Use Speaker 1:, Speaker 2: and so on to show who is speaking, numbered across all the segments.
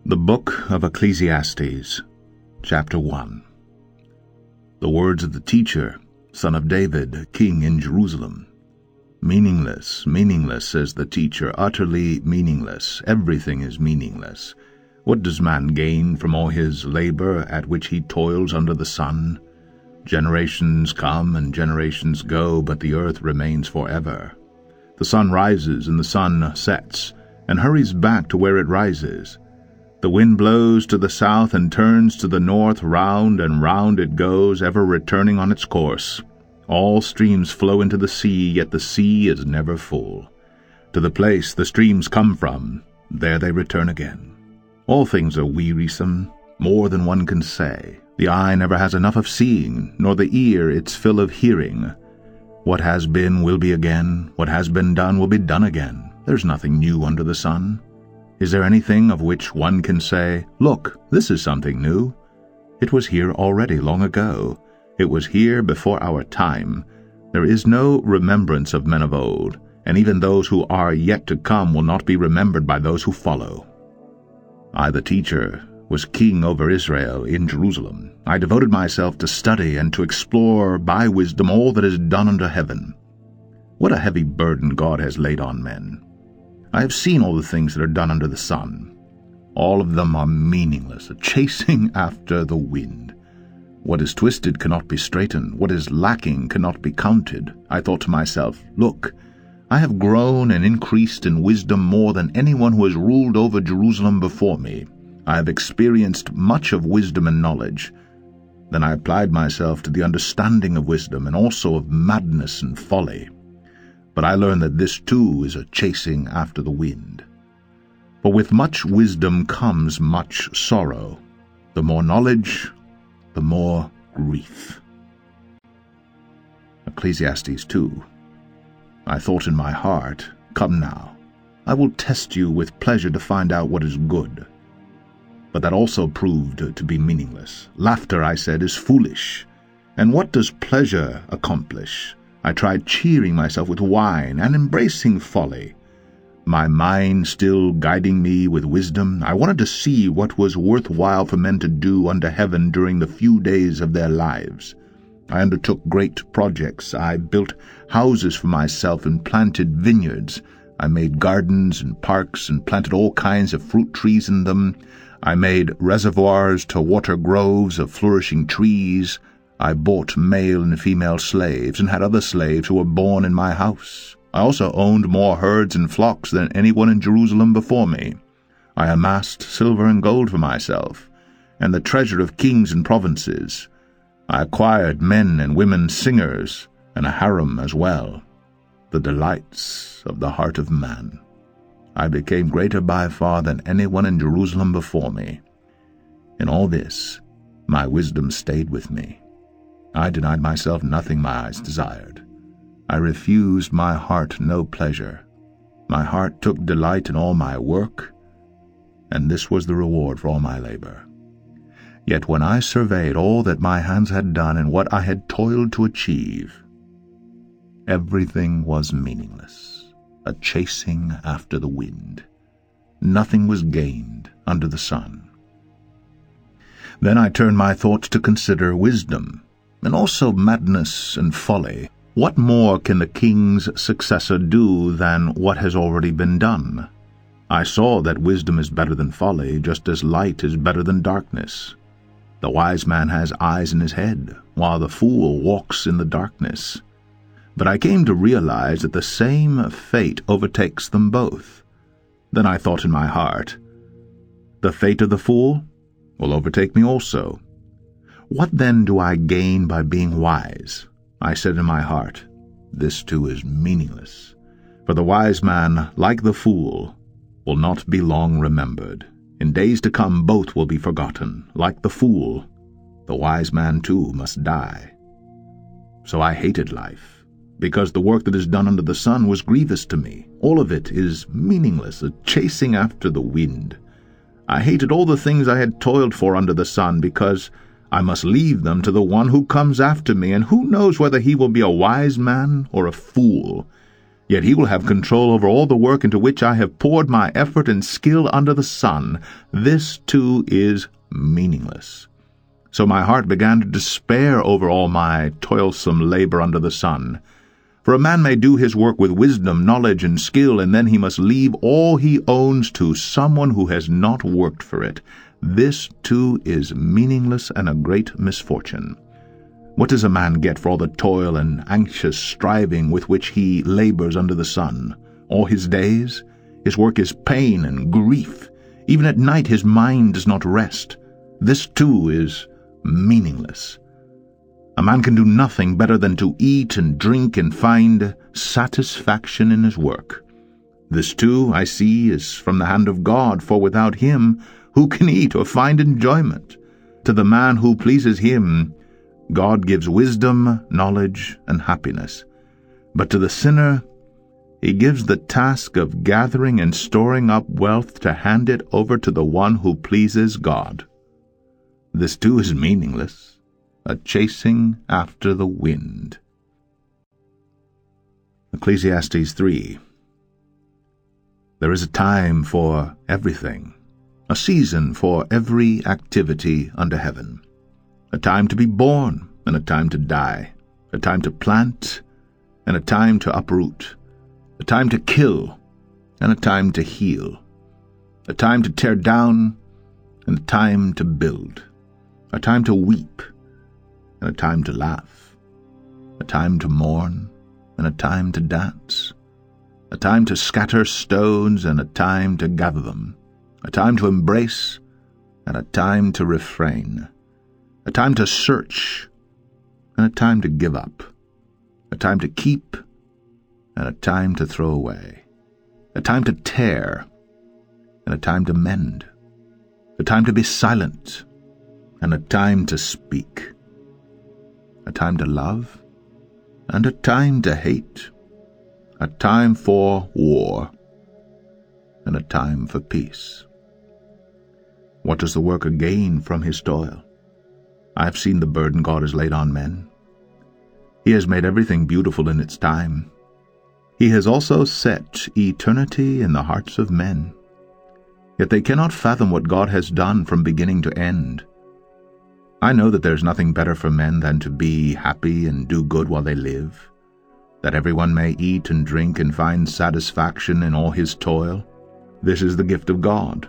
Speaker 1: The Book of Ecclesiastes, Chapter 1. The words of the teacher, son of David, king in Jerusalem. Meaningless, meaningless, says the teacher, utterly meaningless. Everything is meaningless. What does man gain from all his labor at which he toils under the sun? Generations come and generations go, but the earth remains forever. The sun rises and the sun sets, and hurries back to where it rises. The wind blows to the south and turns to the north, round and round it goes, ever returning on its course. All streams flow into the sea, yet the sea is never full. To the place the streams come from, there they return again. All things are wearisome, more than one can say. The eye never has enough of seeing, nor the ear its fill of hearing. What has been will be again, what has been done will be done again. There's nothing new under the sun. Is there anything of which one can say, "Look, this is something new"? It was here already long ago. It was here before our time. There is no remembrance of men of old, and even those who are yet to come will not be remembered by those who follow. I, the teacher, was king over Israel in Jerusalem. I devoted myself to study and to explore by wisdom all that is done under heaven. What a heavy burden God has laid on men! I have seen all the things that are done under the sun. All of them are meaningless, a chasing after the wind. What is twisted cannot be straightened, what is lacking cannot be counted. I thought to myself, look, I have grown and increased in wisdom more than anyone who has ruled over Jerusalem before me. I have experienced much of wisdom and knowledge. Then I applied myself to the understanding of wisdom and also of madness and folly. But I learned that this too is a chasing after the wind. For with much wisdom comes much sorrow. The more knowledge, the more grief. Ecclesiastes 2. I thought in my heart, come now, I will test you with pleasure to find out what is good. But that also proved to be meaningless. Laughter, I said, is foolish. And what does pleasure accomplish? I tried cheering myself with wine and embracing folly. My mind still guiding me with wisdom, I wanted to see what was worthwhile for men to do under heaven during the few days of their lives. I undertook great projects. I built houses for myself and planted vineyards. I made gardens and parks and planted all kinds of fruit trees in them. I made reservoirs to water groves of flourishing trees. I bought male and female slaves and had other slaves who were born in my house. I also owned more herds and flocks than anyone in Jerusalem before me. I amassed silver and gold for myself, and the treasure of kings and provinces. I acquired men and women singers, and a harem as well, the delights of the heart of man. I became greater by far than anyone in Jerusalem before me. In all this, my wisdom stayed with me. I denied myself nothing my eyes desired. I refused my heart no pleasure. My heart took delight in all my work, and this was the reward for all my labor. Yet when I surveyed all that my hands had done and what I had toiled to achieve, everything was meaningless, a chasing after the wind. Nothing was gained under the sun. Then I turned my thoughts to consider wisdom, and also madness and folly. What more can the king's successor do than what has already been done? I saw that wisdom is better than folly, just as light is better than darkness. The wise man has eyes in his head, while the fool walks in the darkness. But I came to realize that the same fate overtakes them both. Then I thought in my heart, the fate of the fool will overtake me also. What then do I gain by being wise? I said in my heart, this too is meaningless. For the wise man, like the fool, will not be long remembered. In days to come both will be forgotten. Like the fool, the wise man too must die. So I hated life, because the work that is done under the sun was grievous to me. All of it is meaningless, a chasing after the wind. I hated all the things I had toiled for under the sun, because I must leave them to the one who comes after me, and who knows whether he will be a wise man or a fool. Yet he will have control over all the work into which I have poured my effort and skill under the sun. This, too, is meaningless. So my heart began to despair over all my toilsome labor under the sun. For a man may do his work with wisdom, knowledge, and skill, and then he must leave all he owns to someone who has not worked for it. This, too, is meaningless and a great misfortune. What does a man get for all the toil and anxious striving with which he labors under the sun? All his days? His work is pain and grief. Even at night his mind does not rest. This, too, is meaningless. A man can do nothing better than to eat and drink and find satisfaction in his work. This, too, I see, is from the hand of God, for without him who can eat or find enjoyment? To the man who pleases him, God gives wisdom, knowledge, and happiness. But to the sinner, he gives the task of gathering and storing up wealth to hand it over to the one who pleases God. This too is meaningless, a chasing after the wind. Ecclesiastes 3. There is a time for everything, a season for every activity under heaven, a time to be born and a time to die, a time to plant and a time to uproot, a time to kill and a time to heal, a time to tear down and a time to build, a time to weep and a time to laugh, a time to mourn and a time to dance, a time to scatter stones and a time to gather them, a time to embrace and a time to refrain, a time to search and a time to give up, a time to keep and a time to throw away, a time to tear and a time to mend, a time to be silent and a time to speak, a time to love and a time to hate, a time for war and a time for peace. What does the worker gain from his toil? I have seen the burden God has laid on men. He has made everything beautiful in its time. He has also set eternity in the hearts of men. Yet they cannot fathom what God has done from beginning to end. I know that there is nothing better for men than to be happy and do good while they live, that everyone may eat and drink and find satisfaction in all his toil. This is the gift of God.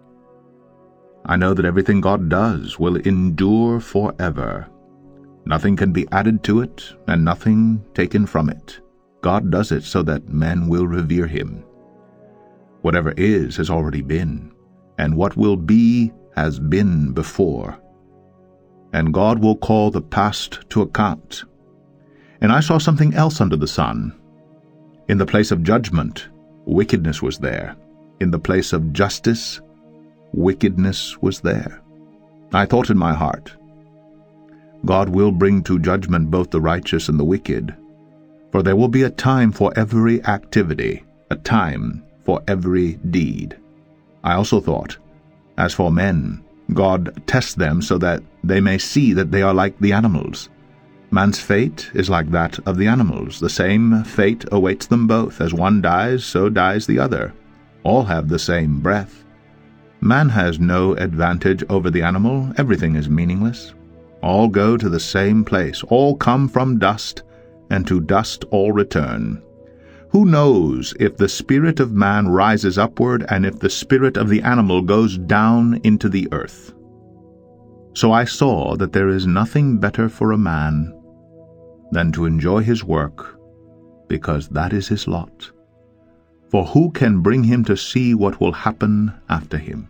Speaker 1: I know that everything God does will endure forever. Nothing can be added to it, and nothing taken from it. God does it so that men will revere him. Whatever is has already been, and what will be has been before. And God will call the past to account. And I saw something else under the sun. In the place of judgment, wickedness was there. In the place of justice, wickedness was there. I thought in my heart, God will bring to judgment both the righteous and the wicked, for there will be a time for every activity, a time for every deed. I also thought, as for men, God tests them so that they may see that they are like the animals. Man's fate is like that of the animals. The same fate awaits them both. As one dies, so dies the other. All have the same breath. Man has no advantage over the animal. Everything is meaningless. All go to the same place. All come from dust, and to dust all return. Who knows if the spirit of man rises upward, and if the spirit of the animal goes down into the earth? So I saw that there is nothing better for a man than to enjoy his work, because that is his lot. For who can bring him to see what will happen after him?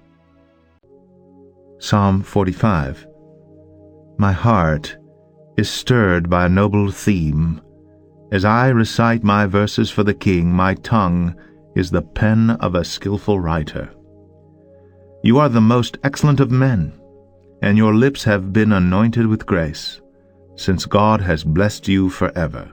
Speaker 1: Psalm 45. My heart is stirred by a noble theme. As I recite my verses for the king, my tongue is the pen of a skillful writer. You are the most excellent of men, and your lips have been anointed with grace, since God has blessed you forever.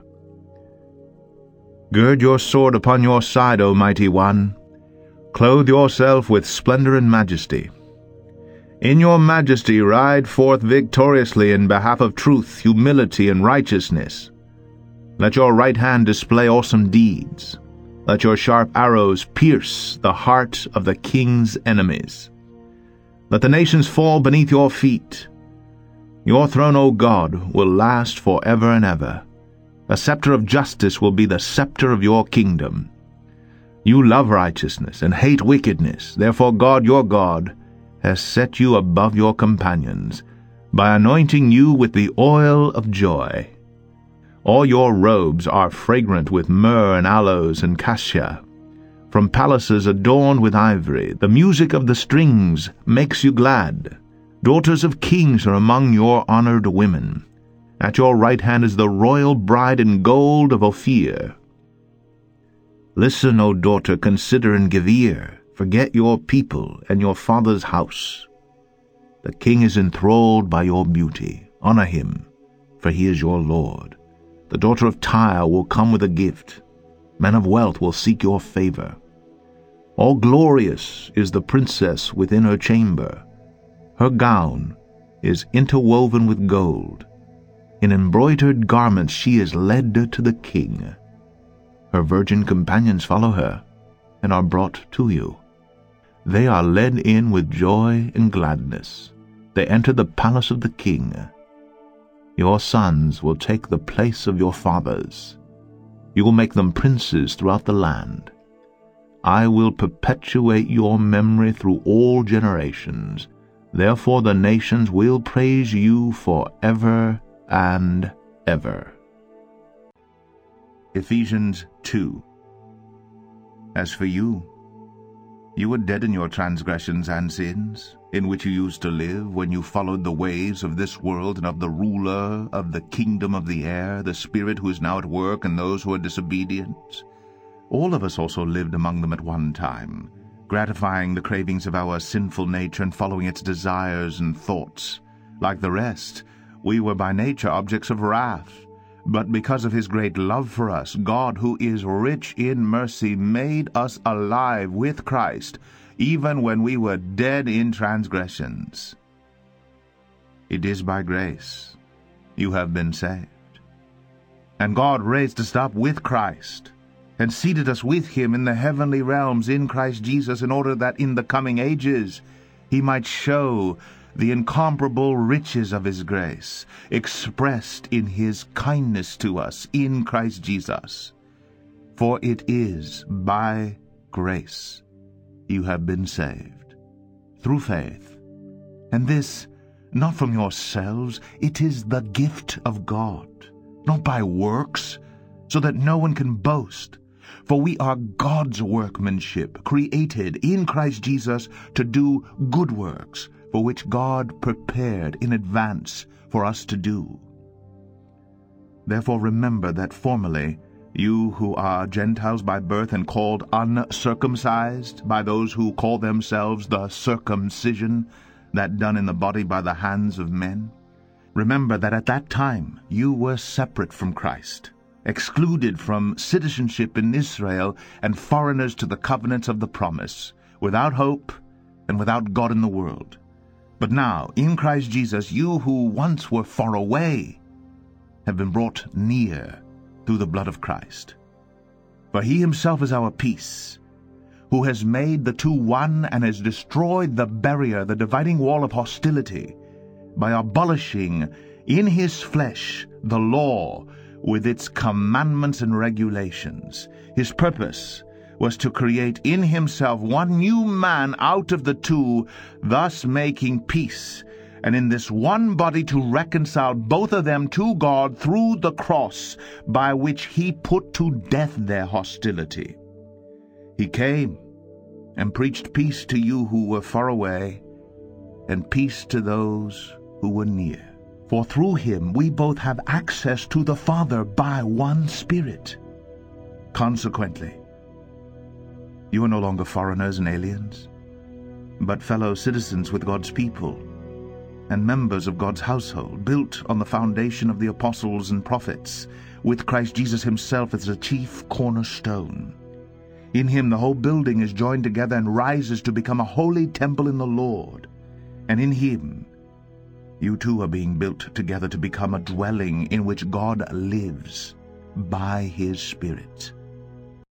Speaker 1: Gird your sword upon your side, O mighty one. Clothe yourself with splendor and majesty. In your majesty ride forth victoriously in behalf of truth, humility, and righteousness. Let your right hand display awesome deeds. Let your sharp arrows pierce the heart of the king's enemies. Let the nations fall beneath your feet. Your throne, O God, will last forever and ever. A scepter of justice will be the scepter of your kingdom. You love righteousness and hate wickedness. Therefore God, your God, has set you above your companions by anointing you with the oil of joy. All your robes are fragrant with myrrh and aloes and cassia. From palaces adorned with ivory, the music of the strings makes you glad. Daughters of kings are among your honored women. At your right hand is the royal bride in gold of Ophir. Listen, O daughter, consider and give ear. Forget your people and your father's house. The king is enthralled by your beauty. Honor him, for he is your lord. The daughter of Tyre will come with a gift. Men of wealth will seek your favor. All glorious is the princess within her chamber. Her gown is interwoven with gold. In embroidered garments she is led to the king. Her virgin companions follow her and are brought to you. They are led in with joy and gladness. They enter the palace of the king. Your sons will take the place of your fathers. You will make them princes throughout the land. I will perpetuate your memory through all generations. Therefore the nations will praise you forever and ever. Ephesians 2. As for you, you were dead in your transgressions and sins, in which you used to live when you followed the ways of this world and of the ruler of the kingdom of the air, the Spirit who is now at work in those who are disobedient. All of us also lived among them at one time, gratifying the cravings of our sinful nature and following its desires and thoughts. Like the rest, we were by nature objects of wrath. But because of his great love for us, God, who is rich in mercy, made us alive with Christ, even when we were dead in transgressions. It is by grace you have been saved. And God raised us up with Christ, and seated us with him in the heavenly realms in Christ Jesus, in order that in the coming ages he might show the incomparable riches of his grace, expressed in his kindness to us in Christ Jesus. For it is by grace you have been saved, through faith. And this, not from yourselves, it is the gift of God, not by works, so that no one can boast. For we are God's workmanship, created in Christ Jesus to do good works, for which God prepared in advance for us to do. Therefore remember that formerly you who are Gentiles by birth and called uncircumcised by those who call themselves the circumcision, that done in the body by the hands of men, remember that at that time you were separate from Christ, excluded from citizenship in Israel and foreigners to the covenants of the promise, without hope and without God in the world. But now, in Christ Jesus, you who once were far away have been brought near through the blood of Christ. For he himself is our peace, who has made the two one and has destroyed the barrier, the dividing wall of hostility, by abolishing in his flesh the law with its commandments and regulations. His purpose was to create in himself one new man out of the two, thus making peace, and in this one body to reconcile both of them to God through the cross, by which he put to death their hostility. He came and preached peace to you who were far away, and peace to those who were near. For through him we both have access to the Father by one Spirit. Consequently, you are no longer foreigners and aliens, but fellow citizens with God's people, and members of God's household, built on the foundation of the apostles and prophets, with Christ Jesus himself as the chief cornerstone. In him the whole building is joined together and rises to become a holy temple in the Lord. And in him you too are being built together to become a dwelling in which God lives by his Spirit.